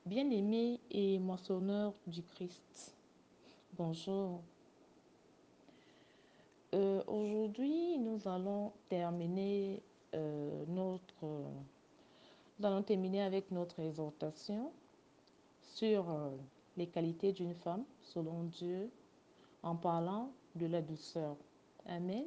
Bien-aimés et moissonneurs du Christ, bonjour. Aujourd'hui, nous allons terminer avec notre exhortation sur les qualités d'une femme selon Dieu en parlant de la douceur. Amen.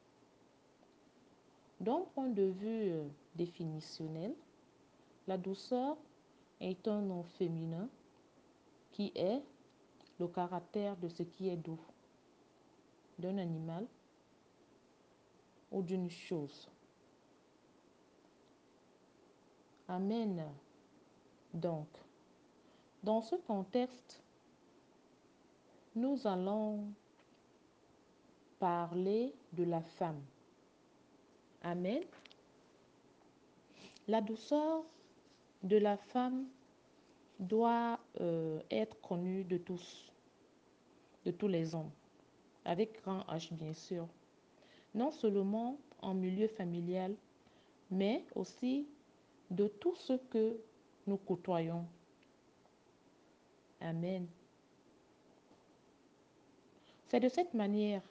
D'un point de vue définitionnel, la douceur est un nom féminin qui est le caractère de ce qui est doux, d'un animal ou d'une chose. Amen. Donc, dans ce contexte, nous allons parler de la femme. Amen. La douceur de la femme doit être connue de tous les hommes, avec grand H bien sûr. Non seulement en milieu familial, mais aussi de tout ce que nous côtoyons. Amen. C'est de cette manière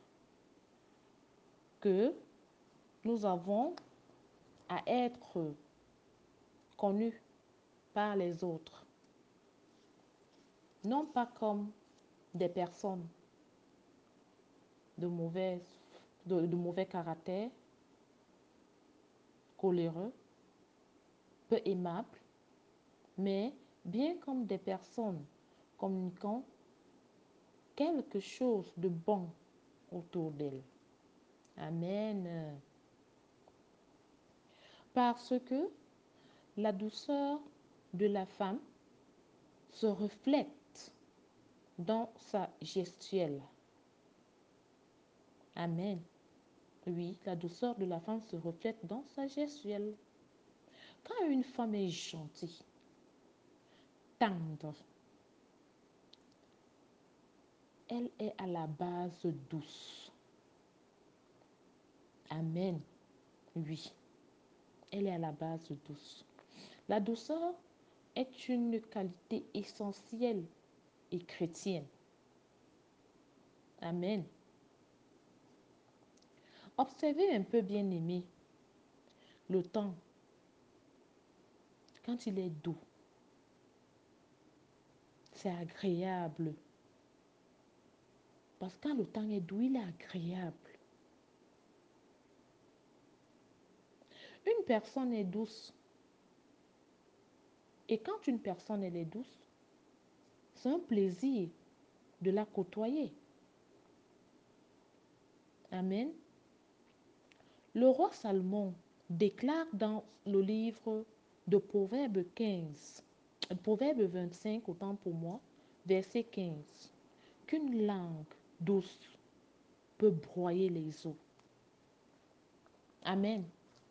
que nous avons à être connus par les autres, non pas comme des personnes de mauvais caractère, coléreux, peu aimables, mais bien comme des personnes communiquant quelque chose de bon autour d'elles. Amen. Parce que la douceur de la femme se reflète dans sa gestuelle. Amen. Oui, la douceur de la femme se reflète dans sa gestuelle. Quand une femme est gentille, tendre, elle est à la base douce. Amen. Oui, elle est à la base douce. La douceur est une qualité essentielle et chrétienne. Amen. Observez un peu, bien aimé, le temps, quand il est doux, c'est agréable. Parce que quand le temps est doux, il est agréable. Une personne est douce. Et quand une personne elle est douce, c'est un plaisir de la côtoyer. Amen. Le roi Salomon déclare dans le livre de Proverbe 15, Proverbe 25, autant pour moi, verset 15, qu'une langue douce peut broyer les eaux. Amen.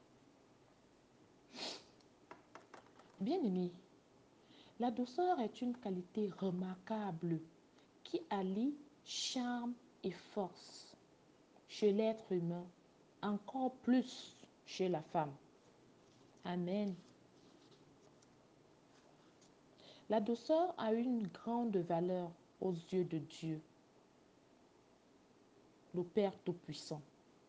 Bien-aimé, la douceur est une qualité remarquable qui allie charme et force chez l'être humain, encore plus chez la femme. Amen. La douceur a une grande valeur aux yeux de Dieu, le Père Tout-Puissant.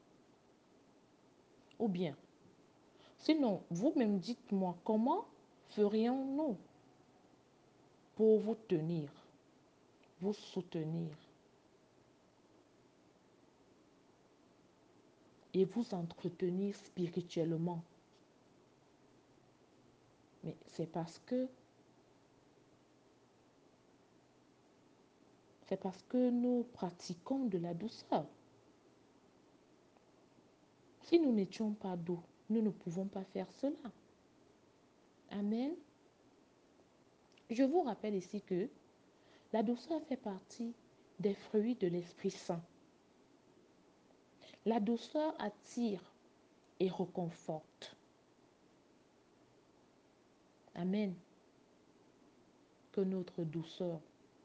Ou bien, sinon, vous-même dites-moi, comment ferions-nous pour vous tenir, vous soutenir et vous entretenir spirituellement? Mais c'est parce que nous pratiquons de la douceur. Si nous n'étions pas doux, nous ne pouvons pas faire cela. Amen. Je vous rappelle ici que la douceur fait partie des fruits de l'Esprit Saint. La douceur attire et réconforte. Amen. Que notre douceur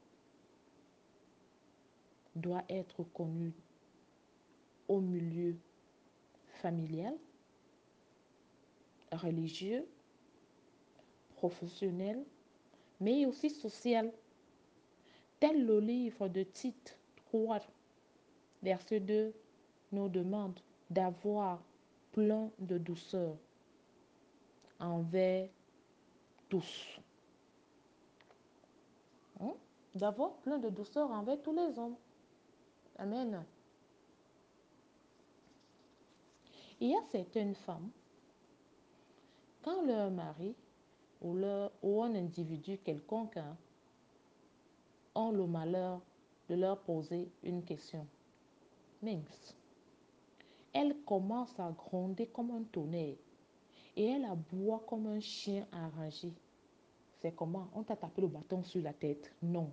doit être connue au milieu familial, religieux, professionnel, mais aussi sociale, tel le livre de Tite 3, verset 2 nous demande d'avoir plein de douceur envers tous. Hein? D'avoir plein de douceur envers tous les hommes. Amen. Il y a certaines femmes, quand leur mari ou un individu quelconque ont le malheur de leur poser une question, mince, elle commence à gronder comme un tonnerre et elle aboie comme un chien enragé. C'est comment? On t'a tapé le bâton sur la tête? Non.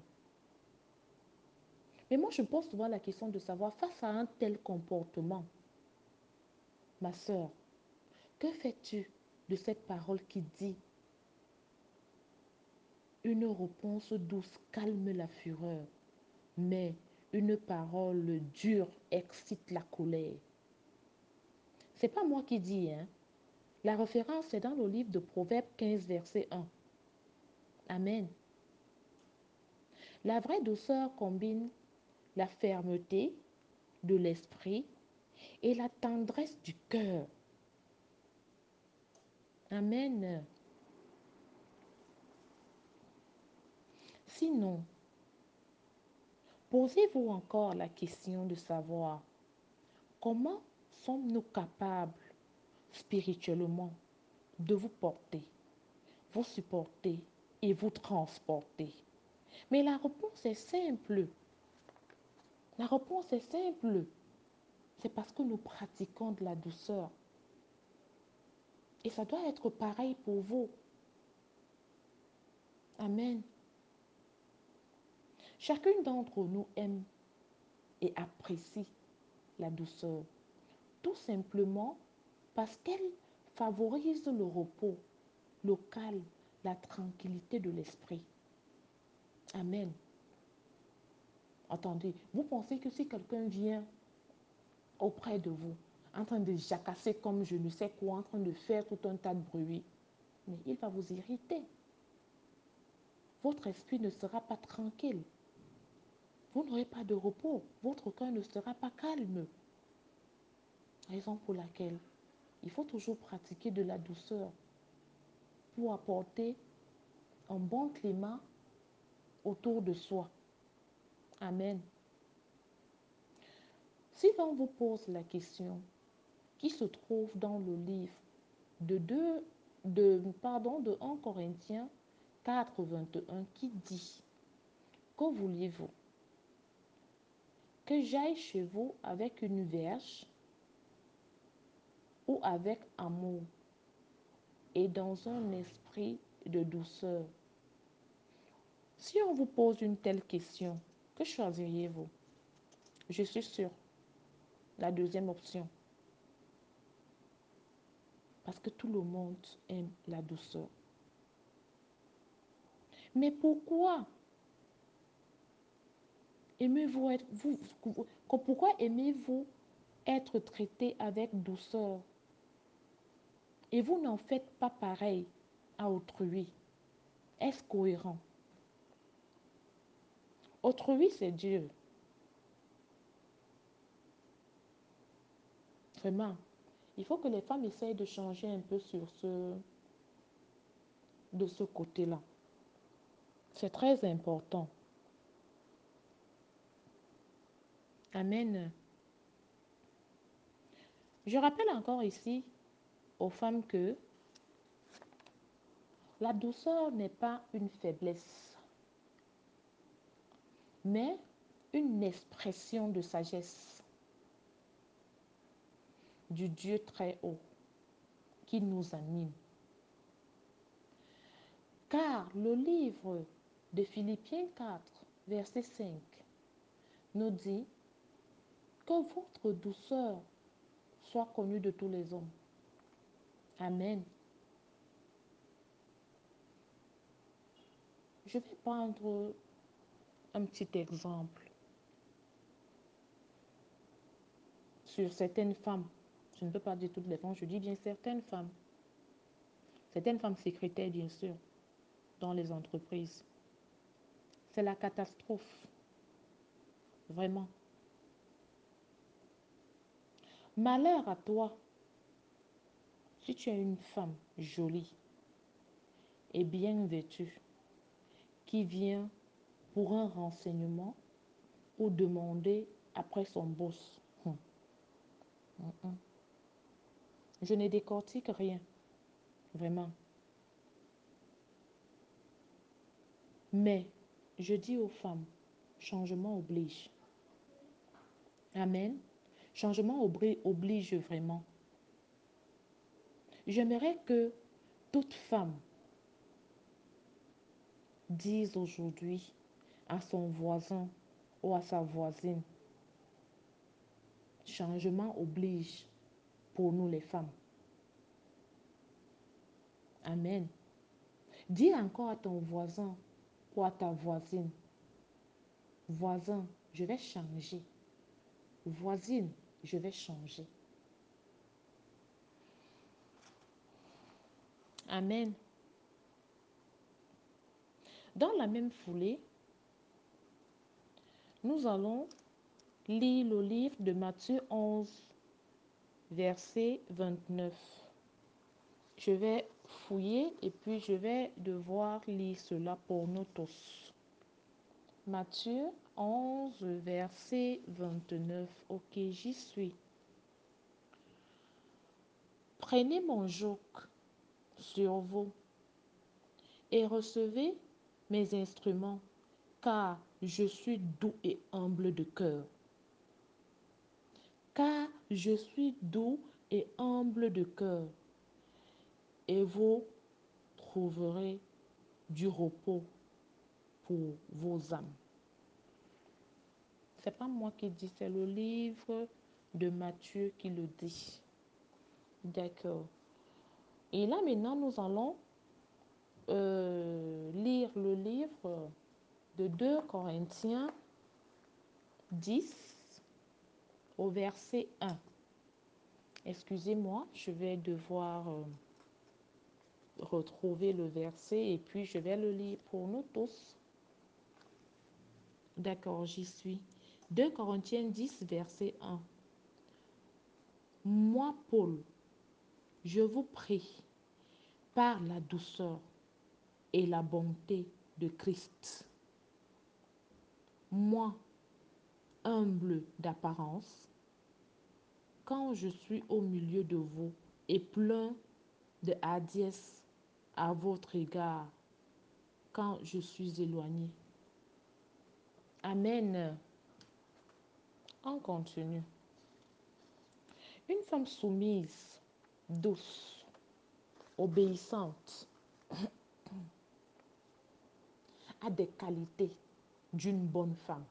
Mais moi, je me pose souvent la question de savoir, face à un tel comportement, ma soeur, que fais-tu de cette parole qui dit une réponse douce calme la fureur, mais une parole dure excite la colère? C'est pas moi qui dis, hein. La référence est dans le livre de Proverbes 15, verset 1. Amen. La vraie douceur combine la fermeté de l'esprit et la tendresse du cœur. Amen. Sinon, posez-vous encore la question de savoir comment sommes-nous capables spirituellement de vous porter, vous supporter et vous transporter. Mais la réponse est simple. La réponse est simple. C'est parce que nous pratiquons de la douceur. Et ça doit être pareil pour vous. Amen. Chacune d'entre nous aime et apprécie la douceur. Tout simplement parce qu'elle favorise le repos, le calme, la tranquillité de l'esprit. Amen. Attendez, vous pensez que si quelqu'un vient auprès de vous, en train de jacasser comme je ne sais quoi, en train de faire tout un tas de bruit, mais il va vous irriter. Votre esprit ne sera pas tranquille. Vous n'aurez pas de repos. Votre cœur ne sera pas calme. Raison pour laquelle il faut toujours pratiquer de la douceur pour apporter un bon climat autour de soi. Amen. Si l'on vous pose la question qui se trouve dans le livre de 1 Corinthiens 4, 21 qui dit: que vouliez-vous? Que j'aille chez vous avec une verge ou avec amour et dans un esprit de douceur? Si on vous pose une telle question, que choisiriez-vous? Je suis sûre, la deuxième option. Parce que tout le monde aime la douceur. Mais pourquoi aimez-vous pourquoi aimez-vous être traité avec douceur et vous n'en faites pas pareil à autrui? Est-ce cohérent? Autrui, c'est Dieu. Vraiment. Il faut que les femmes essayent de changer un peu de ce côté-là. C'est très important. Amen. Je rappelle encore ici aux femmes que la douceur n'est pas une faiblesse, mais une expression de sagesse du Dieu très haut qui nous anime. Car le livre de Philippiens 4, verset 5, nous dit que votre douceur soit connue de tous les hommes. Amen. Je vais prendre un petit exemple sur certaines femmes. Je ne peux pas dire toutes les femmes, je dis bien certaines femmes. Certaines femmes secrétaires, bien sûr. dans les entreprises. C'est la catastrophe, vraiment. Malheur à toi si tu es une femme jolie et bien vêtue qui vient pour un renseignement ou demander après son boss. Hum, hum. Je ne décortique rien, vraiment. Mais je dis aux femmes, changement oblige. Amen. Changement oblige vraiment. J'aimerais que toute femme dise aujourd'hui à son voisin ou à sa voisine, changement oblige pour nous les femmes. Amen. Dis encore à ton voisin ou à ta voisine, voisin, je vais changer. Voisine, je vais changer. Amen. Dans la même foulée, nous allons lire le livre de Matthieu 11, verset 29. Je vais fouiller et puis je vais devoir lire cela pour nous tous. Matthieu 11, verset 29. Ok, j'y suis. Prenez mon joug sur vous et recevez mes instruments, car je suis doux et humble de cœur. Car je suis doux et humble de cœur, et vous trouverez du repos pour vos âmes. C'est pas moi qui dis, c'est le livre de Matthieu qui le dit. D'accord. Et là maintenant, nous allons lire le livre de 2 Corinthiens 10 au verset 1. Excusez-moi, je vais devoir retrouver le verset et puis je vais le lire pour nous tous. D'accord, j'y suis. 2 Corinthiens 10, verset 1. Moi, Paul, je vous prie, par la douceur et la bonté de Christ, moi, humble d'apparence, quand je suis au milieu de vous et plein de hardiesse à votre égard, quand je suis éloigné. Amen. On continue. Une femme soumise, douce, obéissante, a des qualités d'une bonne femme,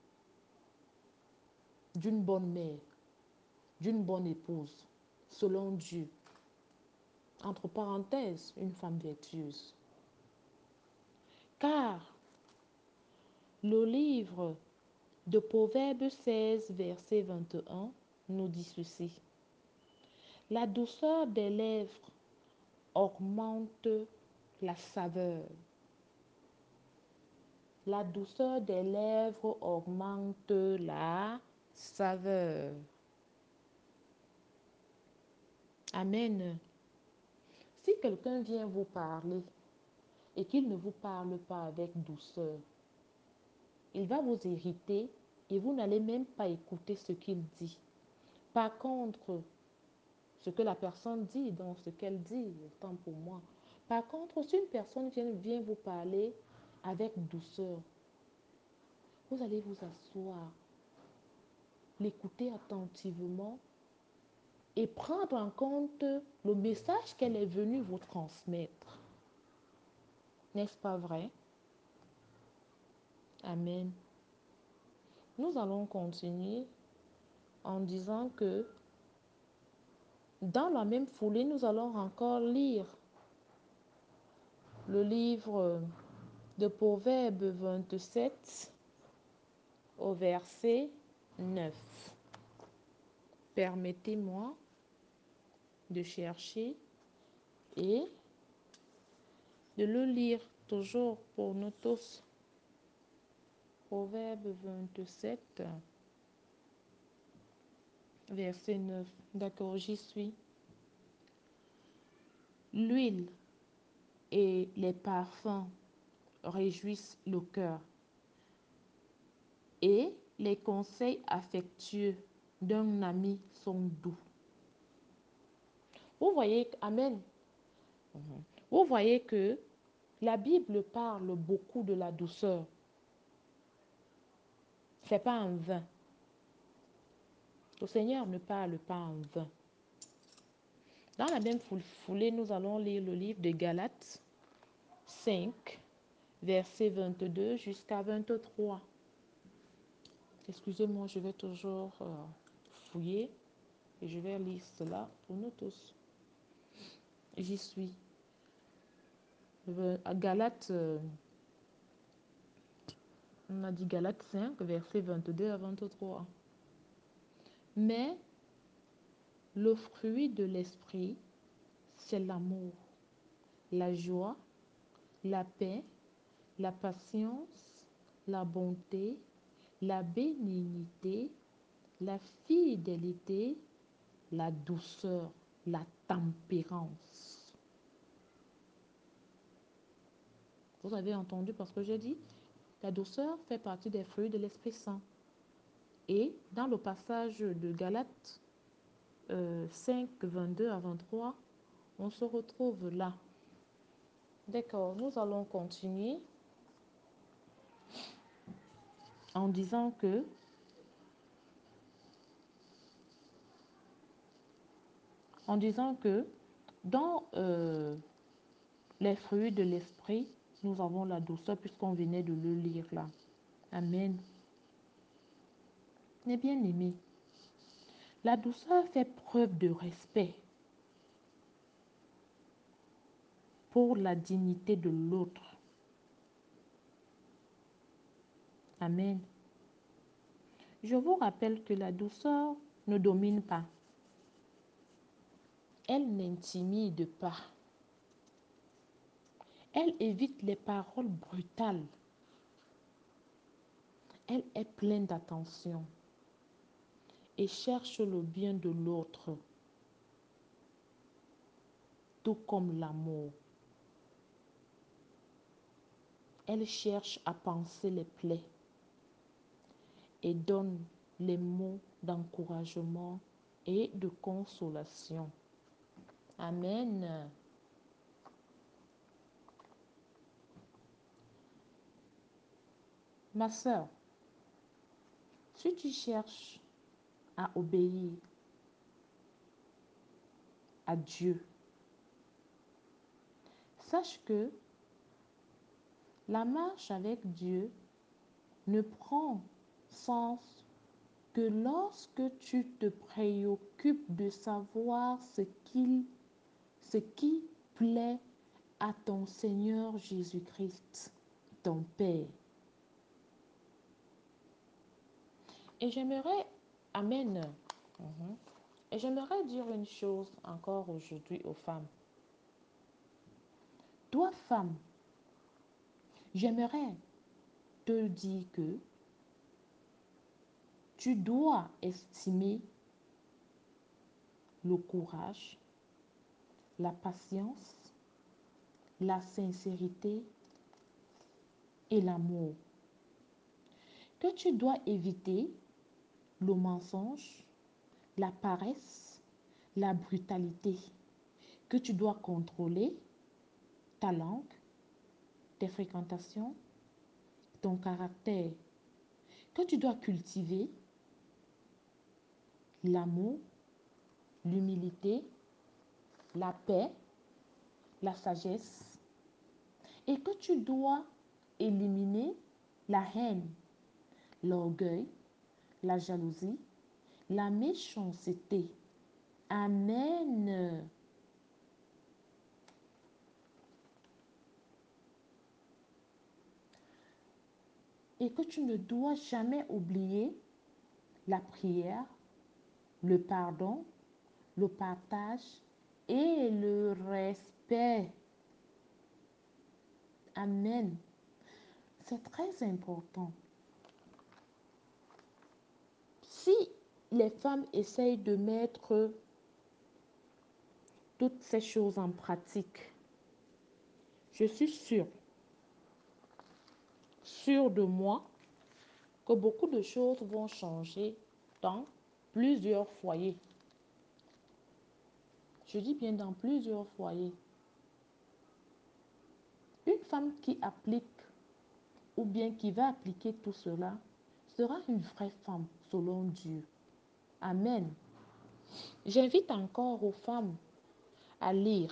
d'une bonne mère, d'une bonne épouse, selon Dieu. Entre parenthèses, une femme vertueuse. Car le livre de Proverbes 16, verset 21 nous dit ceci. La douceur des lèvres augmente la saveur. La douceur des lèvres augmente la saveur. Amen. Si quelqu'un vient vous parler et qu'il ne vous parle pas avec douceur, il va vous irriter et vous n'allez même pas écouter ce qu'il dit. Par contre, ce que la personne dit, donc ce qu'elle dit, autant pour moi. Par contre, si une personne vient vous parler avec douceur, vous allez vous asseoir, l'écouter attentivement et prendre en compte le message qu'elle est venue vous transmettre. N'est-ce pas vrai? Amen. Nous allons continuer en disant que dans la même foulée, nous allons encore lire le livre de Proverbes 27 au verset 9. Permettez-moi de chercher et de le lire toujours pour nous tous. Proverbe 27, verset 9. D'accord, j'y suis. L'huile et les parfums réjouissent le cœur, et les conseils affectueux d'un ami sont doux. Vous voyez, Amen. Vous voyez que la Bible parle beaucoup de la douceur. Ce n'est pas en vain. Le Seigneur ne parle pas en vain. Dans la même foulée, nous allons lire le livre de Galates 5, verset 22 jusqu'à 23. Excusez-moi, je vais toujours fouiller et je vais lire cela pour nous tous. J'y suis. À Galates, on a dit Galates 5, verset 22 à 23. Mais le fruit de l'esprit, c'est l'amour, la joie, la paix, la patience, la bonté, la bénignité, la fidélité, la douceur, la tempérance. Vous avez entendu parce que j'ai dit, la douceur fait partie des fruits de l'Esprit Saint. Et dans le passage de Galates 5, 22 à 23, on se retrouve là. D'accord, nous allons continuer en disant que dans les fruits de l'esprit, nous avons la douceur puisqu'on venait de le lire là. Amen. Mes bien-aimés, la douceur fait preuve de respect pour la dignité de l'autre. Amen. Je vous rappelle que la douceur ne domine pas. Elle n'intimide pas. Elle évite les paroles brutales. Elle est pleine d'attention et cherche le bien de l'autre, tout comme l'amour. Elle cherche à panser les plaies et donne les mots d'encouragement et de consolation. Amen. Ma sœur, si tu cherches à obéir à Dieu, sache que la marche avec Dieu ne prend sens que lorsque tu te préoccupes de savoir ce qui plaît à ton Seigneur Jésus-Christ, ton Père. Et j'aimerais, Amen. Et j'aimerais dire une chose encore aujourd'hui aux femmes. Toi, femme, j'aimerais te dire que tu dois estimer le courage, la patience, la sincérité et l'amour. Que tu dois éviter le mensonge, la paresse, la brutalité. Que tu dois contrôler ta langue, tes fréquentations, ton caractère. Que tu dois cultiver l'amour, l'humilité, la paix, la sagesse. Et que tu dois éliminer la haine, l'orgueil, la jalousie, la méchanceté. Amen. Et que tu ne dois jamais oublier la prière, le pardon, le partage et le respect. Amen. C'est très important. Si les femmes essayent de mettre toutes ces choses en pratique, je suis sûre de moi, que beaucoup de choses vont changer dans plusieurs foyers. Je dis bien dans plusieurs foyers. Une femme qui applique ou bien qui va appliquer tout cela sera une vraie femme selon Dieu. Amen. J'invite encore aux femmes à lire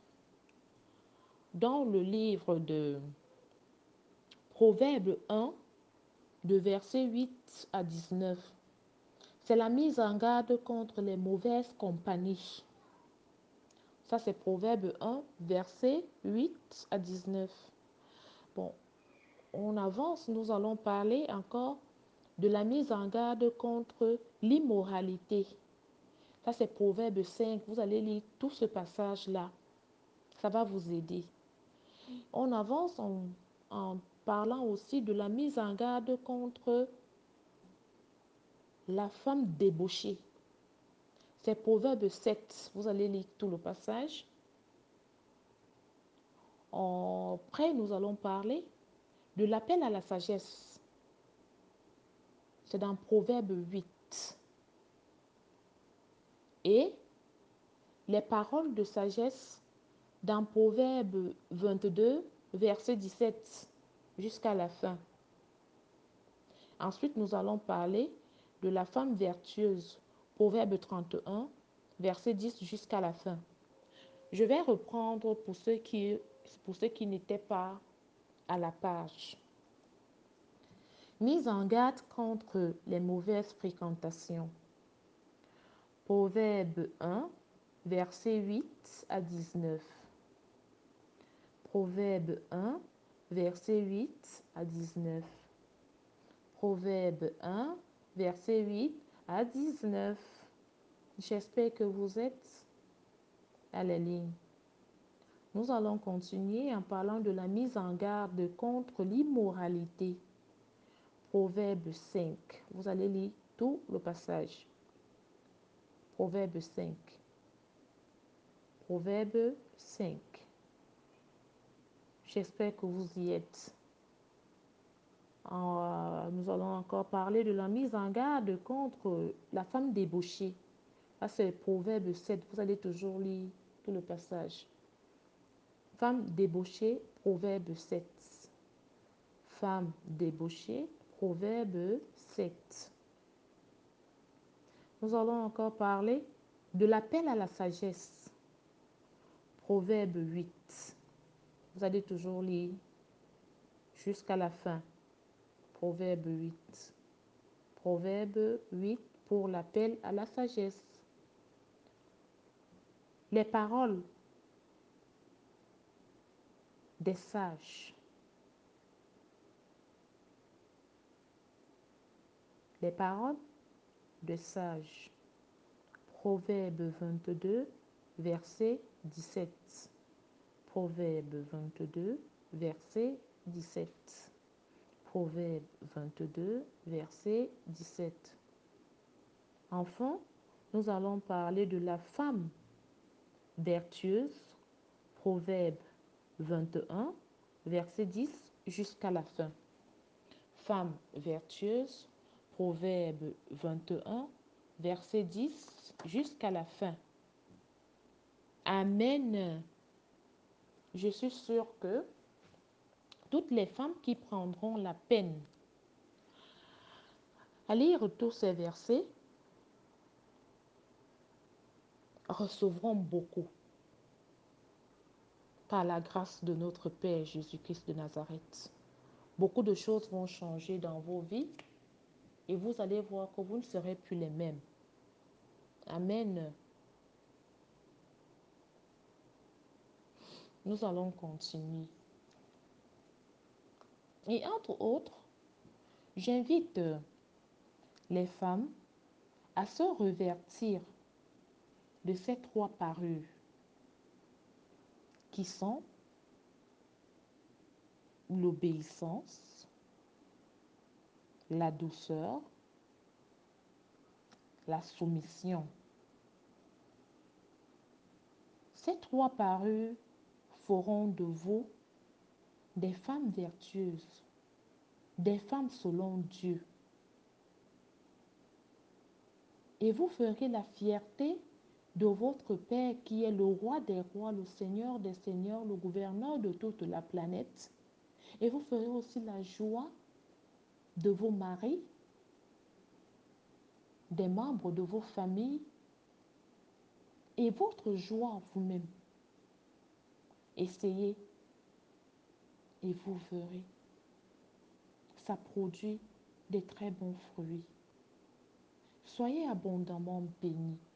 dans le livre de Proverbe 1, de versets 8 à 19. C'est la mise en garde contre les mauvaises compagnies. Ça, c'est Proverbe 1, versets 8 à 19. Bon, on avance, nous allons parler encore de la mise en garde contre l'immoralité. Ça, c'est Proverbe 5. Vous allez lire tout ce passage-là. Ça va vous aider. On avance en parlant aussi de la mise en garde contre la femme débauchée. C'est Proverbe 7. Vous allez lire tout le passage. Après, nous allons parler de l'appel à la sagesse. C'est dans Proverbe 8. Et les paroles de sagesse dans Proverbe 22, verset 17 jusqu'à la fin. Ensuite, nous allons parler de la femme vertueuse. Proverbe 31, verset 10 jusqu'à la fin. Je vais reprendre pour ceux qui n'étaient pas à la page. Mise en garde contre les mauvaises fréquentations. Proverbe 1, verset 8 à 19. Proverbe 1, verset 8 à 19. Proverbe 1, verset 8 à 19. J'espère que vous êtes à la ligne. Nous allons continuer en parlant de la mise en garde contre l'immoralité. Proverbe 5. Vous allez lire tout le passage. Proverbe 5. Proverbe 5. J'espère que vous y êtes. Nous allons encore parler de la mise en garde contre la femme débauchée. Ça, c'est Proverbe 7. Vous allez toujours lire tout le passage. Femme débauchée, Proverbe 7. Femme débauchée, Proverbe 7. Nous allons encore parler de l'appel à la sagesse. Proverbe 8. Vous allez toujours lire jusqu'à la fin. Proverbe 8. Proverbe 8 pour l'appel à la sagesse. Les paroles des sages. Les paroles des sages. Proverbe 22, verset 17. Proverbe 22, verset 17. Proverbe 22, verset 17. Enfin, nous allons parler de la femme vertueuse. Proverbe 21, verset 10 jusqu'à la fin. Femme vertueuse, Proverbe 21, verset 10 jusqu'à la fin. Amen. Je suis sûre que toutes les femmes qui prendront la peine à lire tous ces versets recevront beaucoup par la grâce de notre Père Jésus-Christ de Nazareth. Beaucoup de choses vont changer dans vos vies et vous allez voir que vous ne serez plus les mêmes. Amen. Nous allons continuer. Et entre autres, j'invite les femmes à se revêtir de ces trois parures qui sont l'obéissance, la douceur, la soumission. Ces trois parures feront de vous des femmes vertueuses, des femmes selon Dieu. Et vous ferez la fierté de votre Père qui est le roi des rois, le Seigneur des seigneurs, le gouverneur de toute la planète. Et vous ferez aussi la joie de vos maris, des membres de vos familles et votre joie vous-même. Essayez et vous verrez. Ça produit des très bons fruits. Soyez abondamment bénis.